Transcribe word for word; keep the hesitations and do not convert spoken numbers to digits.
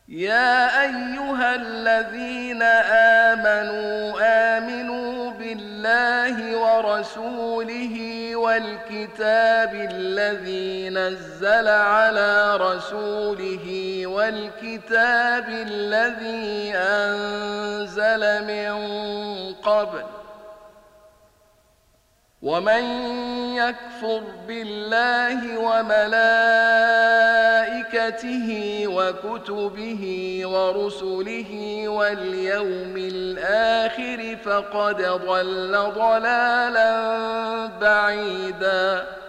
يا أيها الذين آمنوا آمنوا بالله ورسوله والكتاب الذي نزل على رسوله والكتاب الذي أنزل من قبل ومن يكفر بالله وملائكته وكتبه ورسله واليوم الآخر فقد ضل ضلالا بعيدا